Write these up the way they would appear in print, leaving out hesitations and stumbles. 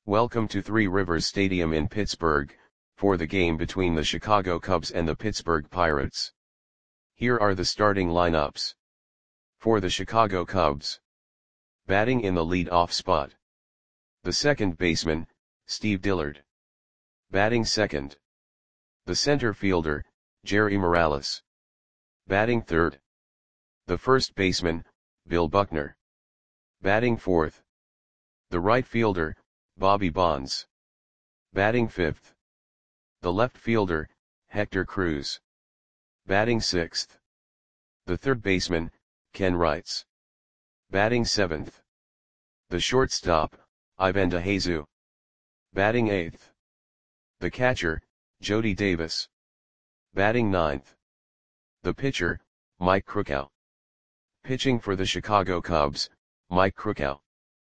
Welcome to Three Rivers Stadium in Pittsburgh, for the game between the Chicago Cubs and the Pittsburgh Pirates. Here are the starting lineups. For the Chicago Cubs. Batting in the lead-off spot. The second baseman, Steve Dillard. Batting second. The center fielder, Jerry Morales. Batting third. The first baseman, Bill Buckner. Batting fourth. The right fielder, Bobby Bonds. Batting fifth. The left fielder, Hector Cruz. Batting sixth. The third baseman, Ken Wrights. Batting seventh. The shortstop, Ivan DeJesus. Batting eighth. The catcher, Jody Davis. Batting ninth. The pitcher, Mike Krukow. Pitching for the Chicago Cubs, Mike Krukow.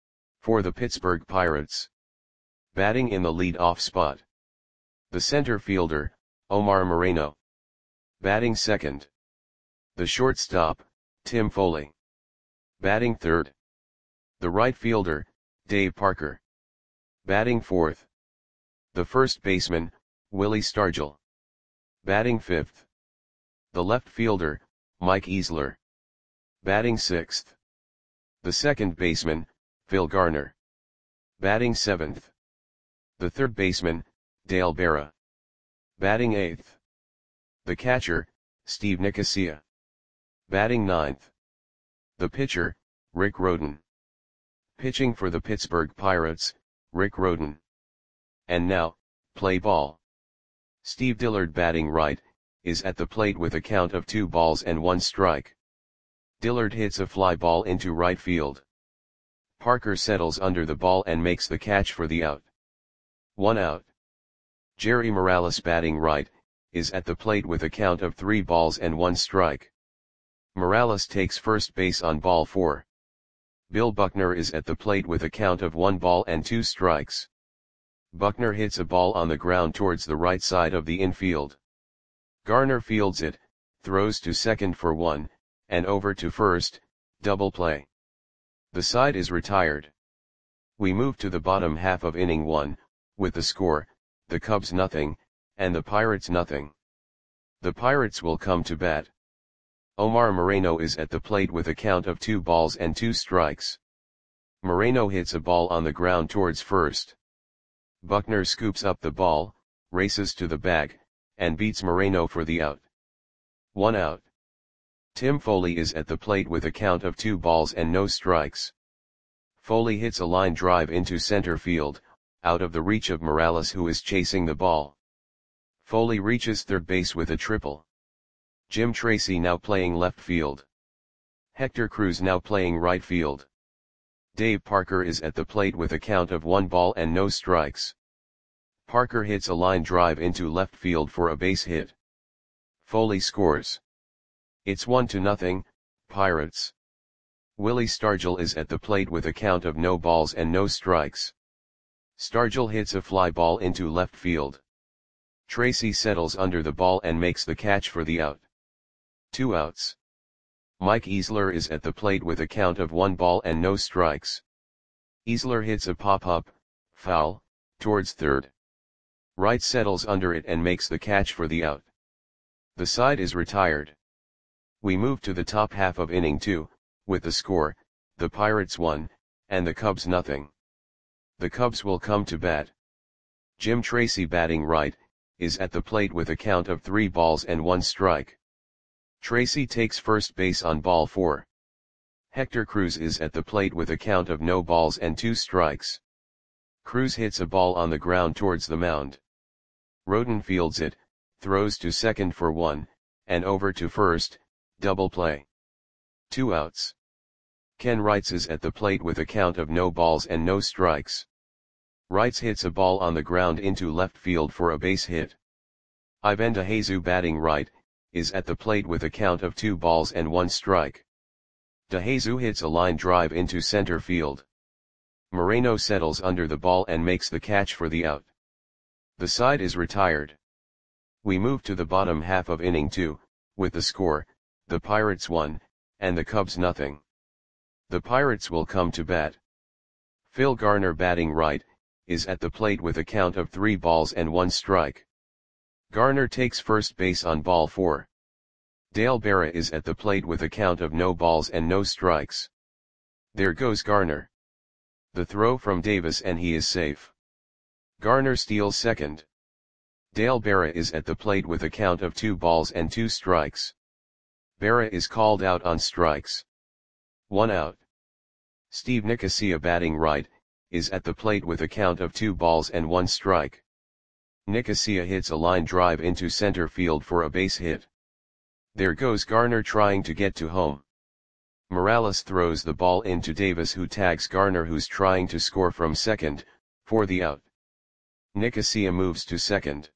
For the Pittsburgh Pirates. Batting in the lead-off spot. The center fielder, Omar Moreno. Batting second. The shortstop, Tim Foley. Batting third. The right fielder, Dave Parker. Batting fourth. The first baseman, Willie Stargell. Batting fifth. The left fielder, Mike Easler. Batting sixth. The second baseman, Phil Garner. Batting seventh. The third baseman, Dale Berra. Batting eighth. The catcher, Steve Nicosia. Batting ninth. The pitcher, Rick Rhoden. Pitching for the Pittsburgh Pirates, Rick Rhoden. And now, play ball. Steve Dillard batting right, is at the plate with a count of 2 balls and 1 strike. Dillard hits a fly ball into right field. Parker settles under the ball and makes the catch for the out. 1 out. Jerry Morales batting right, is at the plate with a count of 3 balls and 1 strike. Morales takes first base on ball 4. Bill Buckner is at the plate with a count of 1 ball and 2 strikes. Buckner hits a ball on the ground towards the right side of the infield. Garner fields it, throws to second for 1, and over to first, double play. The side is retired. We move to the bottom half of inning 1, with the score, the Cubs nothing, and the Pirates nothing. The Pirates will come to bat. Omar Moreno is at the plate with a count of 2 balls and 2 strikes. Moreno hits a ball on the ground towards first. Buckner scoops up the ball, races to the bag, and beats Moreno for the out. 1 out. Tim Foley is at the plate with a count of 2 balls and no strikes. Foley hits a line drive into center field, out of the reach of Morales who is chasing the ball. Foley reaches third base with a triple. Jim Tracy now playing left field. Hector Cruz now playing right field. Dave Parker is at the plate with a count of 1 ball and no strikes. Parker hits a line drive into left field for a base hit. Foley scores. It's 1-0, Pirates. Willie Stargell is at the plate with a count of no balls and no strikes. Stargell hits a fly ball into left field. Tracy settles under the ball and makes the catch for the out. 2 outs. Mike Easler is at the plate with a count of 1 ball and no strikes. Easler hits a pop-up, foul, towards third. Wright settles under it and makes the catch for the out. The side is retired. We move to the top half of inning 2, with the score, the Pirates 1, and the Cubs nothing. The Cubs will come to bat. Jim Tracy batting right, is at the plate with a count of 3 balls and 1 strike. Tracy takes first base on ball 4. Hector Cruz is at the plate with a count of no balls and 2 strikes. Cruz hits a ball on the ground towards the mound. Rhoden fields it, throws to second for 1, and over to first, double play. 2 outs. Ken Wrights is at the plate with a count of no balls and no strikes. Wrights hits a ball on the ground into left field for a base hit. Ivan DeJesus batting right, is at the plate with a count of 2 balls and 1 strike. DeJesus hits a line drive into center field. Moreno settles under the ball and makes the catch for the out. The side is retired. We move to the bottom half of inning 2, with the score, the Pirates 1, and the Cubs nothing. The Pirates will come to bat. Phil Garner batting right, is at the plate with a count of 3 balls and 1 strike. Garner takes first base on ball 4. Dale Berra is at the plate with a count of no balls and no strikes. There goes Garner. The throw from Davis and he is safe. Garner steals second. Dale Berra is at the plate with a count of 2 balls and 2 strikes. Berra is called out on strikes. 1 out. Steve Nicosia, batting right, is at the plate with a count of 2 balls and 1 strike. Nicosia hits a line drive into center field for a base hit. There goes Garner trying to get to home. Morales throws the ball into Davis, who tags Garner, who's trying to score from second, for the out. Nicosia moves to second.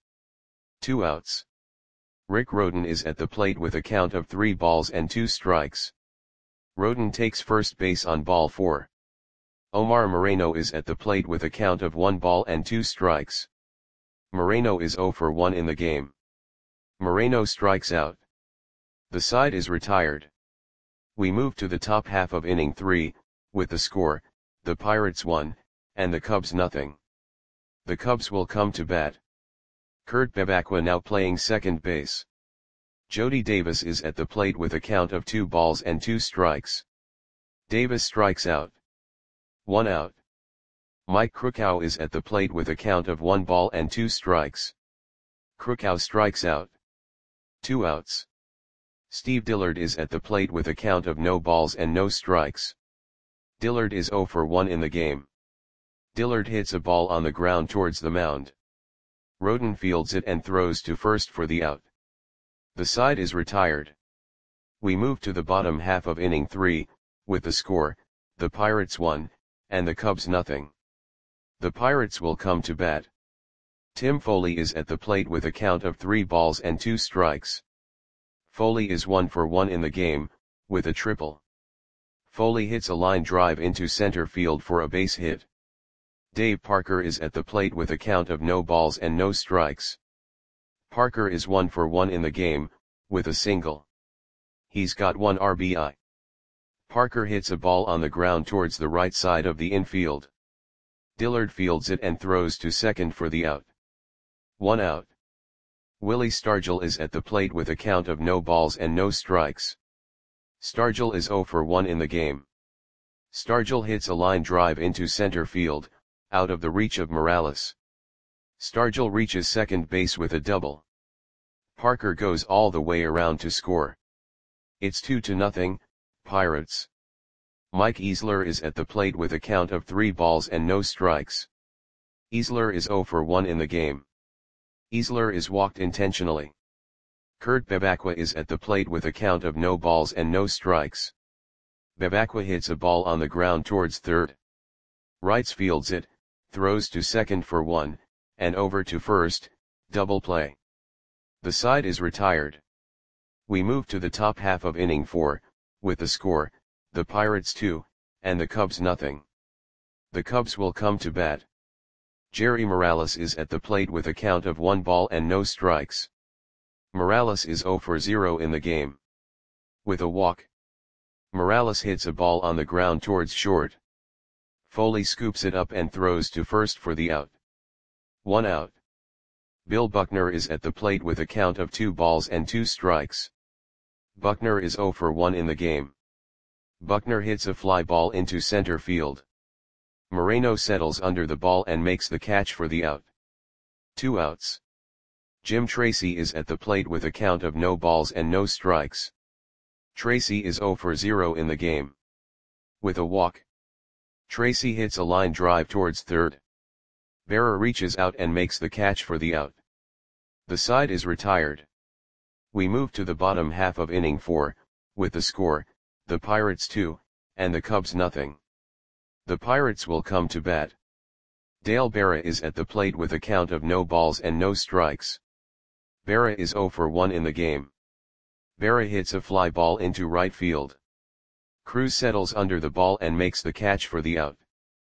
2 outs. Rick Rhoden is at the plate with a count of 3 balls and 2 strikes. Rhoden takes first base on ball 4. Omar Moreno is at the plate with a count of 1 ball and 2 strikes. Moreno is 0 for 1 in the game. Moreno strikes out. The side is retired. We move to the top half of inning 3, with the score, the Pirates 1, and the Cubs nothing. The Cubs will come to bat. Kurt Bevacqua now playing second base. Jody Davis is at the plate with a count of 2 balls and 2 strikes. Davis strikes out. 1 out. Mike Krukow is at the plate with a count of 1 ball and 2 strikes. Krukow strikes out. 2 outs. Steve Dillard is at the plate with a count of no balls and no strikes. Dillard is 0 for 1 in the game. Dillard hits a ball on the ground towards the mound. Rhoden fields it and throws to first for the out. The side is retired. We move to the bottom half of inning 3, with the score, the Pirates 1, and the Cubs nothing. The Pirates will come to bat. Tim Foley is at the plate with a count of 3 balls and 2 strikes. Foley is 1 for 1 in the game, with a triple. Foley hits a line drive into center field for a base hit. Dave Parker is at the plate with a count of no balls and no strikes. Parker is 1 for 1 in the game, with a single. He's got 1 RBI. Parker hits a ball on the ground towards the right side of the infield. Dillard fields it and throws to second for the out. 1 out. Willie Stargell is at the plate with a count of no balls and no strikes. Stargell is 0 for 1 in the game. Stargell hits a line drive into center field, out of the reach of Morales. Stargell reaches second base with a double. Parker goes all the way around to score. It's 2-0, Pirates. Mike Easler is at the plate with a count of 3 balls and no strikes. Easler is 0 for 1 in the game. Easler is walked intentionally. Kurt Bevacqua is at the plate with a count of no balls and no strikes. Bevacqua hits a ball on the ground towards third. Wrights fields it, throws to second for 1, and over to first, double play. The side is retired. We move to the top half of inning 4, with the score, the Pirates 2, and the Cubs nothing. The Cubs will come to bat. Jerry Morales is at the plate with a count of 1 ball and no strikes. Morales is 0 for 0 in the game. With a walk. Morales hits a ball on the ground towards short. Foley scoops it up and throws to first for the out. 1 out. Bill Buckner is at the plate with a count of 2 balls and 2 strikes. Buckner is 0 for 1 in the game. Buckner hits a fly ball into center field. Moreno settles under the ball and makes the catch for the out. 2 outs. Jim Tracy is at the plate with a count of no balls and no strikes. Tracy is 0 for 0 in the game. With a walk. Tracy hits a line drive towards third. Berra reaches out and makes the catch for the out. The side is retired. We move to the bottom half of inning 4, with the score, the Pirates 2, and the Cubs nothing. The Pirates will come to bat. Dale Berra is at the plate with a count of no balls and no strikes. Berra is 0 for 1 in the game. Berra hits a fly ball into right field. Cruz settles under the ball and makes the catch for the out.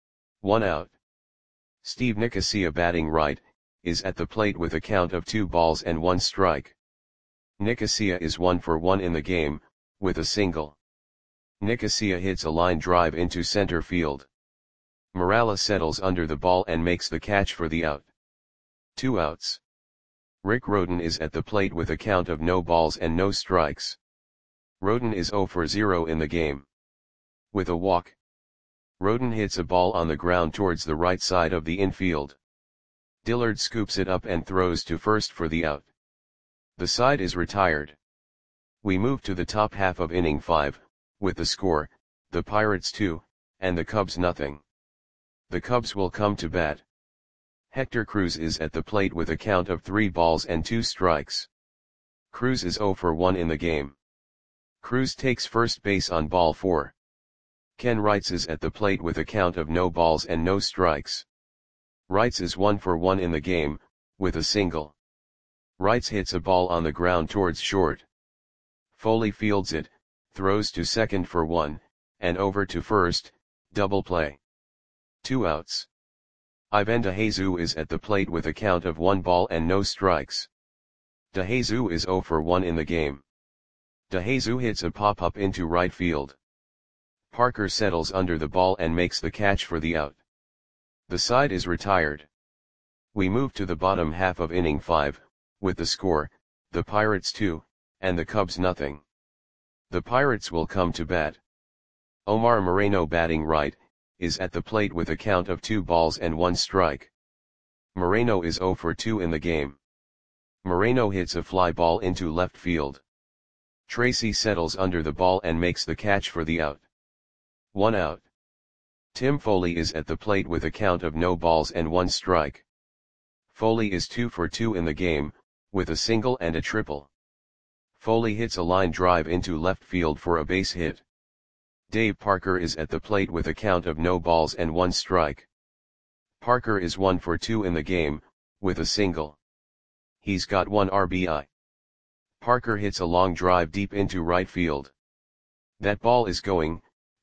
1 out. Steve Nicosia, batting right, is at the plate with a count of 2 balls and 1 strike. Nicosia is 1 for 1 in the game, with a single. Nicosia hits a line drive into center field. Morales settles under the ball and makes the catch for the out. 2 outs. Rick Rhoden is at the plate with a count of no balls and no strikes. Rhoden is 0 for 0 in the game. With a walk, Rhoden hits a ball on the ground towards the right side of the infield. Dillard scoops it up and throws to first for the out. The side is retired. We move to the top half of inning 5, with the score, the Pirates 2, and the Cubs nothing. The Cubs will come to bat. Hector Cruz is at the plate with a count of 3 balls and 2 strikes. Cruz is 0 for 1 in the game. Cruz takes first base on ball 4. Ken Wrights is at the plate with a count of no balls and no strikes. Wrights is 1 for 1 in the game, with a single. Wrights hits a ball on the ground towards short. Foley fields it, throws to second for 1, and over to first, double play. 2 outs. Ivan DeJesus is at the plate with a count of 1 ball and no strikes. DeJesus is 0 for 1 in the game. DeJesus hits a pop-up into right field. Parker settles under the ball and makes the catch for the out. The side is retired. We move to the bottom half of inning 5, with the score, the Pirates 2, and the Cubs nothing. The Pirates will come to bat. Omar Moreno batting right, is at the plate with a count of 2 balls and 1 strike. Moreno is 0 for 2 in the game. Moreno hits a fly ball into left field. Tracy settles under the ball and makes the catch for the out. 1 out. Tim Foley is at the plate with a count of no balls and 1 strike. Foley is 2 for 2 in the game, with a single and a triple. Foley hits a line drive into left field for a base hit. Dave Parker is at the plate with a count of no balls and 1 strike. Parker is 1 for 2 in the game, with a single. He's got 1 RBI. Parker hits a long drive deep into right field. That ball is gone.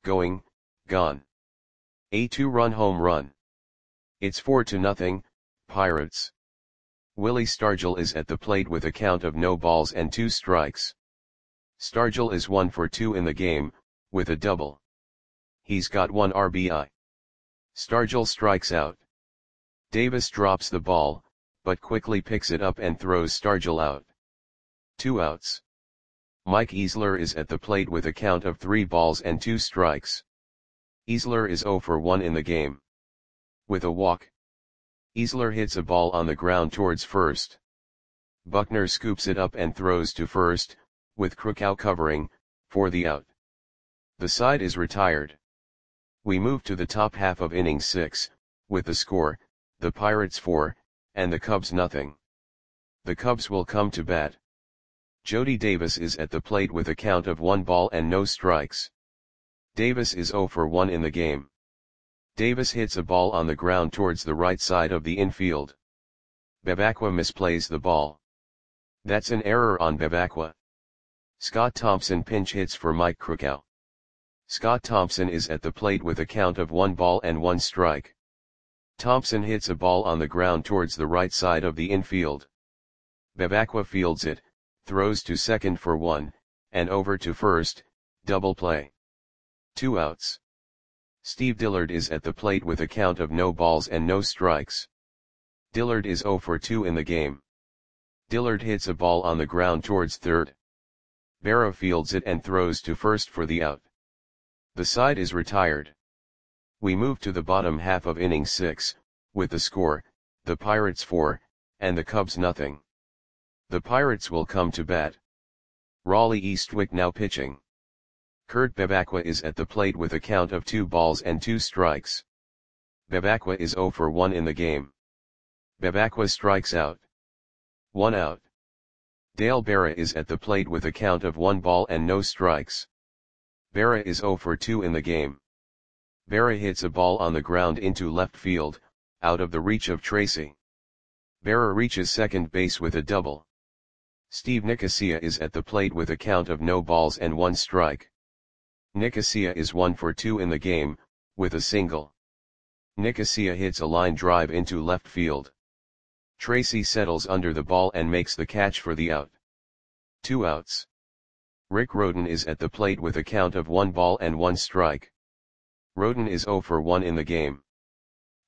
A 2-run home run. It's 4-0, Pirates. Willie Stargell is at the plate with a count of no balls and 2 strikes. Stargell is 1 for 2 in the game, with a double. He's got 1 RBI. Stargell strikes out. Davis drops the ball, but quickly picks it up and throws Stargell out. 2 outs. Mike Easler is at the plate with a count of 3 balls and 2 strikes. Easler is 0 for 1 in the game. With a walk, Easler hits a ball on the ground towards first. Buckner scoops it up and throws to first, with Krukau covering, for the out. The side is retired. We move to the top half of inning 6, with the score, the Pirates 4, and the Cubs nothing. The Cubs will come to bat. Jody Davis is at the plate with a count of 1 ball and no strikes. Davis is 0 for 1 in the game. Davis hits a ball on the ground towards the right side of the infield. Bebacqua misplays the ball. That's an error on Bebacqua. Scott Thompson pinch hits for Mike Krukau. Scott Thompson is at the plate with a count of 1 ball and 1 strike. Thompson hits a ball on the ground towards the right side of the infield. Bebacqua fields it, throws to second for 1, and over to first, double play. 2 outs. Steve Dillard is at the plate with a count of no balls and no strikes. Dillard is 0 for 2 in the game. Dillard hits a ball on the ground towards third. Berra fields it and throws to first for the out. The side is retired. We move to the bottom half of inning 6, with the score, the Pirates 4, and the Cubs nothing. The Pirates will come to bat. Raleigh Eastwick now pitching. Kurt Bebacqua is at the plate with a count of 2 balls and 2 strikes. Bebacqua is 0 for 1 in the game. Bebacqua strikes out. 1 out. Dale Berra is at the plate with a count of 1 ball and no strikes. Berra is 0 for 2 in the game. Berra hits a ball on the ground into left field, out of the reach of Tracy. Berra reaches second base with a double. Steve Nicosia is at the plate with a count of no balls and 1 strike. Nicosia is 1 for 2 in the game, with a single. Nicosia hits a line drive into left field. Tracy settles under the ball and makes the catch for the out. 2 outs. Rick Rhoden is at the plate with a count of 1 ball and 1 strike. Rhoden is 0 for 1 in the game.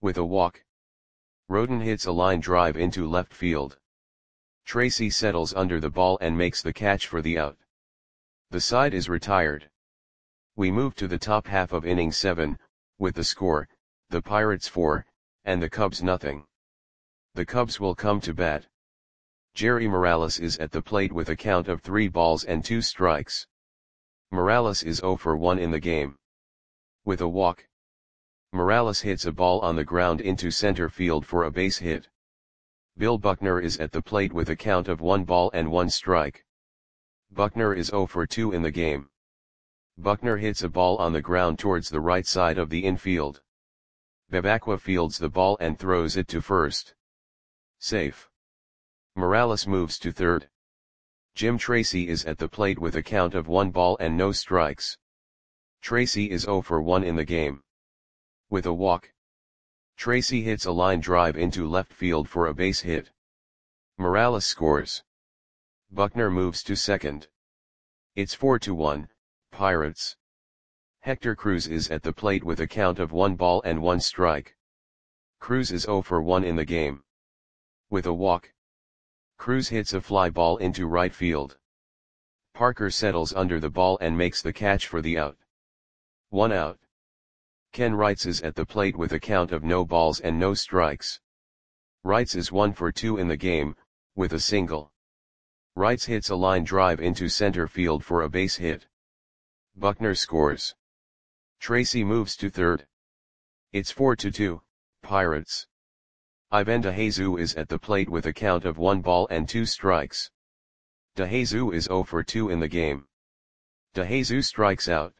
With a walk. Roden hits a line drive into left field. Tracy settles under the ball and makes the catch for the out. The side is retired. We move to the top half of inning 7, with the score, the Pirates 4, and the Cubs nothing. The Cubs will come to bat. Jerry Morales is at the plate with a count of 3 balls and 2 strikes. Morales is 0 for 1 in the game. With a walk. Morales hits a ball on the ground into center field for a base hit. Bill Buckner is at the plate with a count of 1 ball and 1 strike. Buckner is 0 for 2 in the game. Buckner hits a ball on the ground towards the right side of the infield. Bebacqua fields the ball and throws it to first. Safe. Morales moves to third. Jim Tracy is at the plate with a count of 1 ball and no strikes. Tracy is 0 for 1 in the game. With a walk. Tracy hits a line drive into left field for a base hit. Morales scores. Buckner moves to second. It's 4-1, Pirates. Hector Cruz is at the plate with a count of 1 ball and 1 strike. Cruz is 0 for 1 in the game. With a walk. Cruz hits a fly ball into right field. Parker settles under the ball and makes the catch for the out. 1 out. Ken Wrights is at the plate with a count of no balls and no strikes. Wrights is 1 for 2 in the game, with a single. Wrights hits a line drive into center field for a base hit. Buckner scores. Tracy moves to third. It's 4-2, Pirates. Ivan DeJesus is at the plate with a count of 1 ball and 2 strikes. DeJesus is 0 for 2 in the game. DeJesus strikes out.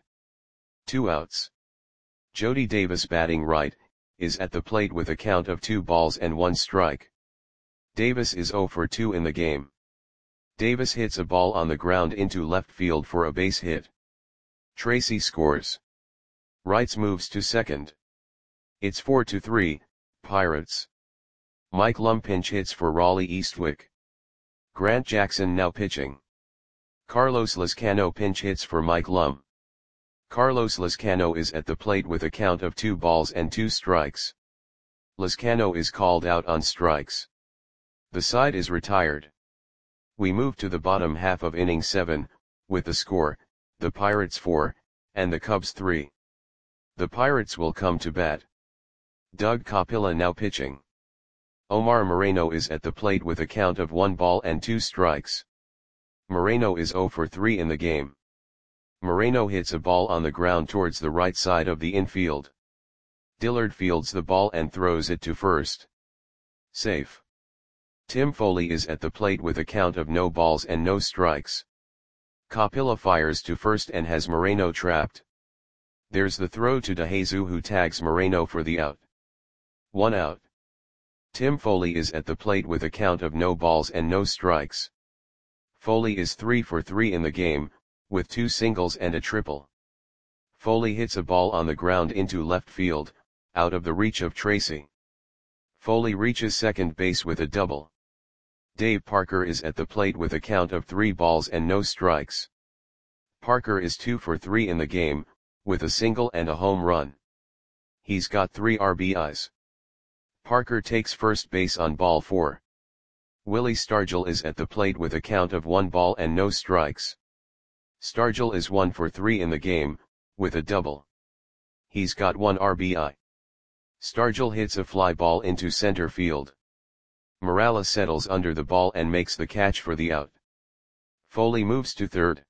2 outs. Jody Davis batting right, is at the plate with a count of 2 balls and 1 strike. Davis is 0 for 2 in the game. Davis hits a ball on the ground into left field for a base hit. Tracy scores. Wrights moves to second. It's 4-3, Pirates. Mike Lum pinch hits for Raleigh Eastwick. Grant Jackson now pitching. Carlos Lezcano pinch hits for Mike Lum. Carlos Lezcano is at the plate with a count of 2 balls and 2 strikes. Lezcano is called out on strikes. The side is retired. We move to the bottom half of inning 7, with the score, the Pirates 4, and the Cubs 3. The Pirates will come to bat. Doug Capilla now pitching. Omar Moreno is at the plate with a count of 1 ball and 2 strikes. Moreno is 0 for 3 in the game. Moreno hits a ball on the ground towards the right side of the infield. Dillard fields the ball and throws it to first. Safe. Tim Foley is at the plate with a count of no balls and no strikes. Capilla fires to first and has Moreno trapped. There's the throw to DeJesus who tags Moreno for the out. 1 out. Tim Foley is at the plate with a count of no balls and no strikes. Foley is 3 for 3 in the game, with 2 singles and a triple. Foley hits a ball on the ground into left field, out of the reach of Tracy. Foley reaches second base with a double. Dave Parker is at the plate with a count of 3 balls and no strikes. Parker is 2 for 3 in the game, with a single and a home run. He's got 3 RBIs. Parker takes first base on ball 4. Willie Stargell is at the plate with a count of 1 ball and no strikes. Stargell is 1 for 3 in the game, with a double. He's got 1 RBI. Stargell hits a fly ball into center field. Morales settles under the ball and makes the catch for the out. Foley moves to third.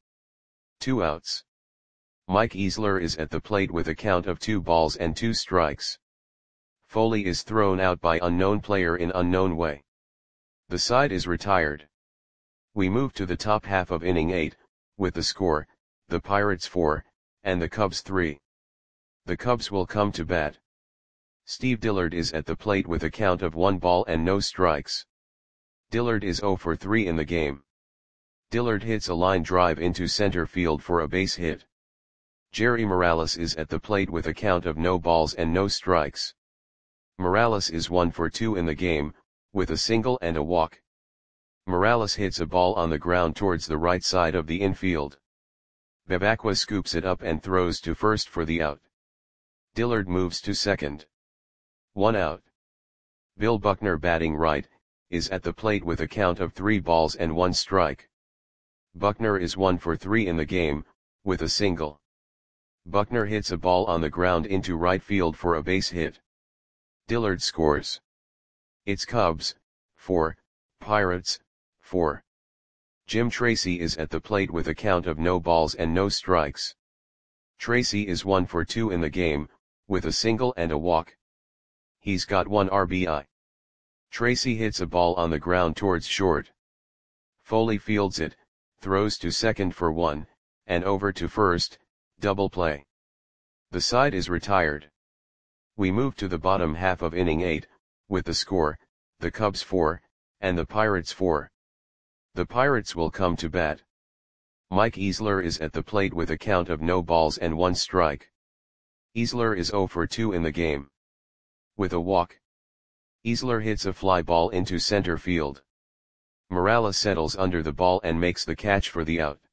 2 outs. Mike Easler is at the plate with a count of 2 balls and 2 strikes. Foley is thrown out by unknown player in unknown way. The side is retired. We move to the top half of inning 8, with the score, the Pirates 4, and the Cubs 3. The Cubs will come to bat. Steve Dillard is at the plate with a count of 1 ball and no strikes. Dillard is 0 for 3 in the game. Dillard hits a line drive into center field for a base hit. Jerry Morales is at the plate with a count of no balls and no strikes. Morales is 1 for 2 in the game, with a single and a walk. Morales hits a ball on the ground towards the right side of the infield. Bebacqua scoops it up and throws to first for the out. Dillard moves to second. 1 out. Bill Buckner batting right, is at the plate with a count of 3 balls and 1 strike. Buckner is 1 for 3 in the game, with a single. Buckner hits a ball on the ground into right field for a base hit. Dillard scores. It's Cubs, 4, Pirates, 4. Jim Tracy is at the plate with a count of no balls and no strikes. Tracy is 1 for 2 in the game, with a single and a walk. He's got 1 RBI. Tracy hits a ball on the ground towards short. Foley fields it, throws to second for 1, and over to first, double play. The side is retired. We move to the bottom half of inning 8, with the score, the Cubs 4, and the Pirates 4. The Pirates will come to bat. Mike Easler is at the plate with a count of no balls and 1 strike. Easler is 0 for 2 in the game. With a walk. Easler hits a fly ball into center field. Morales settles under the ball and makes the catch for the out.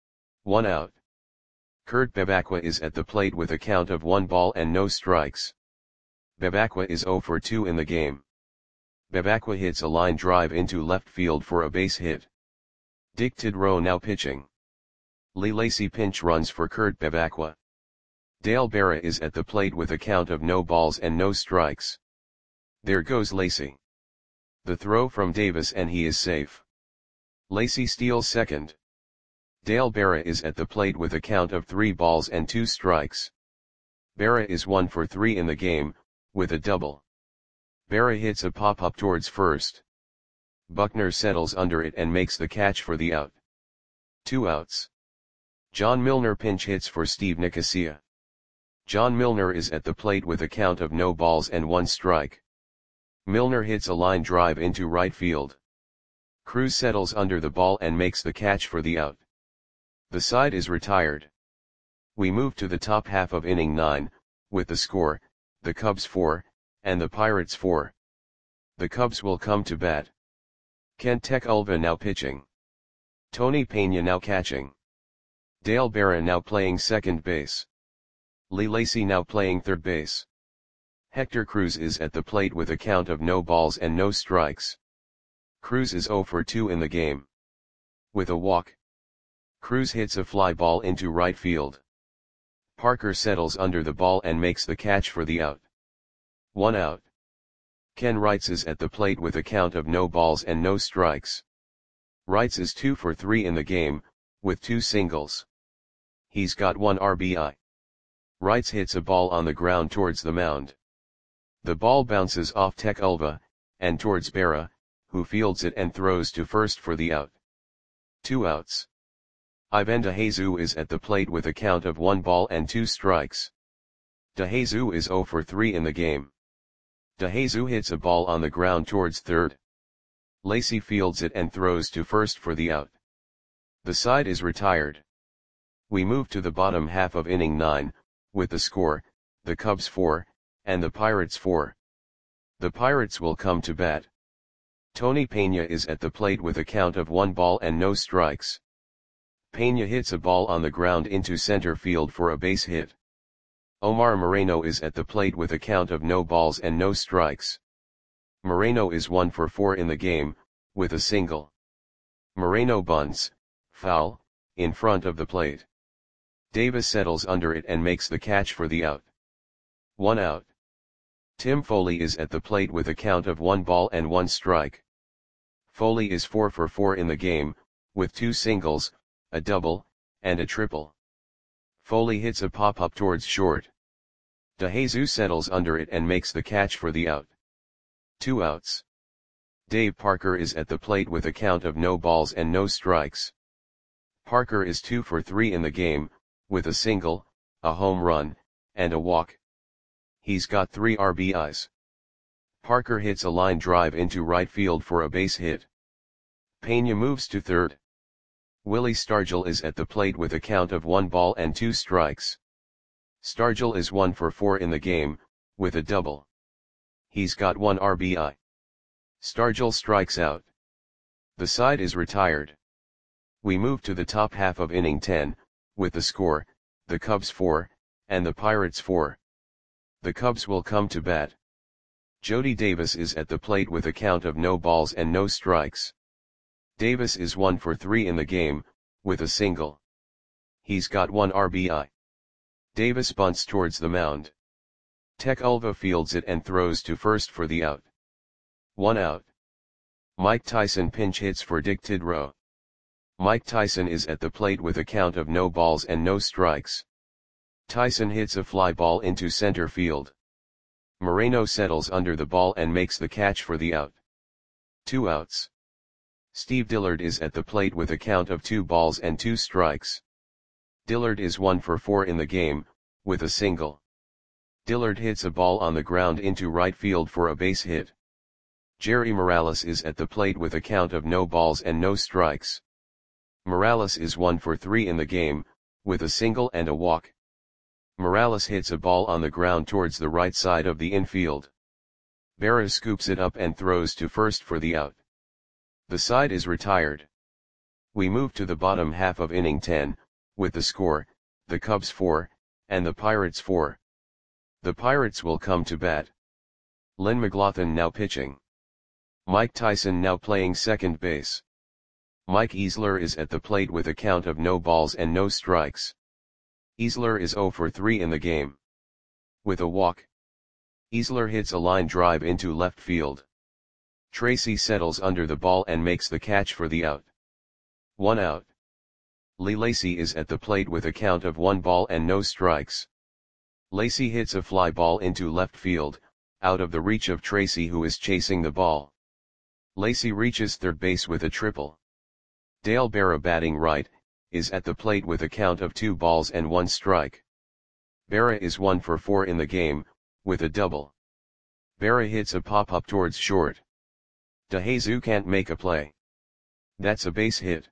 1 out. Kurt Bevacqua is at the plate with a count of 1 ball and no strikes. Bevacqua is 0 for 2 in the game. Bevacqua hits a line drive into left field for a base hit. Dick Tidrow now pitching. Lee Lacy pinch runs for Kurt Bevacqua. Dale Berra is at the plate with a count of no balls and no strikes. There goes Lacy. The throw from Davis and he is safe. Lacy steals second. Dale Berra is at the plate with a count of 3 balls and 2 strikes. Berra is 1 for 3 in the game, with a double. Berra hits a pop-up towards first. Buckner settles under it and makes the catch for the out. 2 outs. John Milner pinch hits for Steve Nicosia. John Milner is at the plate with a count of no balls and 1 strike. Milner hits a line drive into right field. Cruz settles under the ball and makes the catch for the out. The side is retired. We move to the top half of inning 9, with the score, the Cubs 4, and the Pirates 4. The Cubs will come to bat. Kent Tekulve now pitching. Tony Pena now catching. Dale Berra now playing second base. Lee Lacy now playing third base. Hector Cruz is at the plate with a count of no balls and no strikes. Cruz is 0 for 2 in the game. With a walk. Cruz hits a fly ball into right field. Parker settles under the ball and makes the catch for the out. 1 out. Ken Wrights is at the plate with a count of no balls and no strikes. Wrights is 2 for 3 in the game, with 2 singles. He's got 1 RBI. Wrights hits a ball on the ground towards the mound. The ball bounces off Tekulve, and towards Berra, who fields it and throws to first for the out. 2 outs. Ivan DeJesus is at the plate with a count of 1 ball and 2 strikes. DeJesus is 0 for 3 in the game. DeJesus hits a ball on the ground towards third. Lacy fields it and throws to first for the out. The side is retired. We move to the bottom half of inning 9, with the score, the Cubs 4, and the Pirates 4. The Pirates will come to bat. Tony Pena is at the plate with a count of 1 ball and no strikes. Pena hits a ball on the ground into center field for a base hit. Omar Moreno is at the plate with a count of no balls and no strikes. Moreno is 1 for 4 in the game, with a single. Moreno bunts, foul, in front of the plate. Davis settles under it and makes the catch for the out. 1 out. Tim Foley is at the plate with a count of 1 ball and 1 strike. Foley is 4 for 4 in the game, with 2 singles, a double, and a triple. Foley hits a pop-up towards short. DeJesus settles under it and makes the catch for the out. 2 outs. Dave Parker is at the plate with a count of no balls and no strikes. Parker is 2 for 3 in the game, with a single, a home run, and a walk. He's got 3 RBIs. Parker hits a line drive into right field for a base hit. Pena moves to third. Willie Stargell is at the plate with a count of 1 ball and 2 strikes. Stargell is 1 for 4 in the game, with a double. He's got 1 RBI. Stargell strikes out. The side is retired. We move to the top half of inning 10, with the score, the Cubs 4, and the Pirates 4. The Cubs will come to bat. Jody Davis is at the plate with a count of no balls and no strikes. Davis is 1 for 3 in the game, with a single. He's got 1 RBI. Davis bunts towards the mound. Tekulve fields it and throws to first for the out. 1 out. Mike Tyson pinch hits for Dick Tidrow. Mike Tyson is at the plate with a count of no balls and no strikes. Tyson hits a fly ball into center field. Moreno settles under the ball and makes the catch for the out. 2 outs. Steve Dillard is at the plate with a count of 2 balls and 2 strikes. Dillard is 1 for 4 in the game, with a single. Dillard hits a ball on the ground into right field for a base hit. Jerry Morales is at the plate with a count of no balls and no strikes. Morales is 1 for 3 in the game, with a single and a walk. Morales hits a ball on the ground towards the right side of the infield. Berra scoops it up and throws to first for the out. The side is retired. We move to the bottom half of inning 10, with the score, the Cubs 4, and the Pirates 4. The Pirates will come to bat. Len McLaughlin now pitching. Mike Tyson now playing second base. Mike Easler is at the plate with a count of no balls and no strikes. Easler is 0 for 3 in the game. With a walk. Easler hits a line drive into left field. Tracy settles under the ball and makes the catch for the out. 1 out. Lee Lacy is at the plate with a count of 1 ball and no strikes. Lacy hits a fly ball into left field, out of the reach of Tracy, who is chasing the ball. Lacy reaches third base with a triple. Dale Berra, batting right, is at the plate with a count of 2 balls and 1 strike. Berra is 1 for 4 in the game, with a double. Berra hits a pop-up towards short. DeJesus can't make a play. That's a base hit.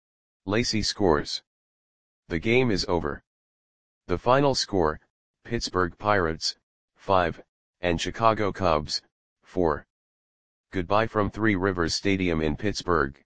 Lacy scores. The game is over. The final score, Pittsburgh Pirates, 5, and Chicago Cubs, 4. Goodbye from Three Rivers Stadium in Pittsburgh.